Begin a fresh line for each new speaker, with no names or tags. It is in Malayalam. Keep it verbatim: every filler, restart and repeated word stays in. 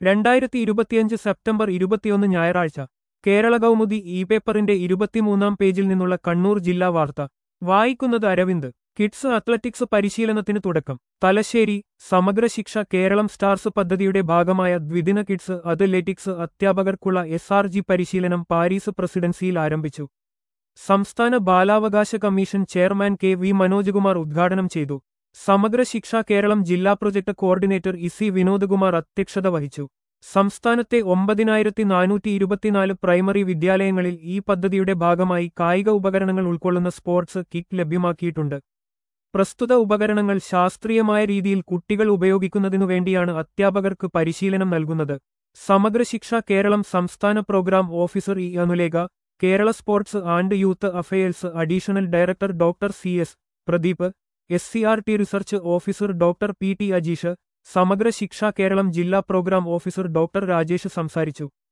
രണ്ടായിരത്തി ഇരുപത്തിയഞ്ച് സെപ്റ്റംബർ ഇരുപത്തിയൊന്ന് ഞായറാഴ്ച കേരള കൗമുദി ഇ പേപ്പറിന്റെ ഇരുപത്തിമൂന്നാം പേജിൽ നിന്നുള്ള കണ്ണൂർ ജില്ലാ വാർത്ത വായിക്കുന്നത് അരവിന്ദ്. കിഡ്സ് അത്ലറ്റിക്സ് പരിശീലനത്തിന് തുടക്കം. തലശ്ശേരി. സമഗ്ര ശിക്ഷ കേരളം സ്റ്റാർസ് പദ്ധതിയുടെ ഭാഗമായ ദ്വിദിന കിഡ്സ് അത്ലറ്റിക്സ് അധ്യാപകർക്കുള്ള എസ് ആർ ജി പരിശീലനം പാരീസ് പ്രസിഡൻസിയിൽ ആരംഭിച്ചു. സംസ്ഥാന ബാലാവകാശ commission chairman K V Manojkumar ഉദ്ഘാടനം ചെയ്തു. സമഗ്ര ശിക്ഷ കേരളം ജില്ലാ പ്രൊജക്ട് കോർഡിനേറ്റർ ഇസി വിനോദ്കുമാർ അധ്യക്ഷത വഹിച്ചു. സംസ്ഥാനത്തെ ഒമ്പതിനായിരത്തി നാനൂറ്റി ഇരുപത്തിനാല് പ്രൈമറി വിദ്യാലയങ്ങളിൽ ഈ പദ്ധതിയുടെ ഭാഗമായി കായിക ഉപകരണങ്ങൾ ഉൾക്കൊള്ളുന്ന സ്പോർട്സ് കിറ്റ് ലഭ്യമാക്കിയിട്ടുണ്ട്. പ്രസ്തുത ഉപകരണങ്ങൾ ശാസ്ത്രീയമായ രീതിയിൽ കുട്ടികൾ ഉപയോഗിക്കുന്നതിനു വേണ്ടിയാണ് അധ്യാപകർക്ക് പരിശീലനം നൽകുന്നത്. സമഗ്ര ശിക്ഷ കേരളം സംസ്ഥാന programme officer E Anulekha, Kerala sports and youth affairs additional director doctor C S Pradeep, S C R T research officer doctor P T Ajeesh, Samagra Shiksha Keralam ജില്ലാ പ്രോഗ്രാം ഓഫീസർ ഡോക്ടർ രാജേഷ് സംസാരിച്ചു.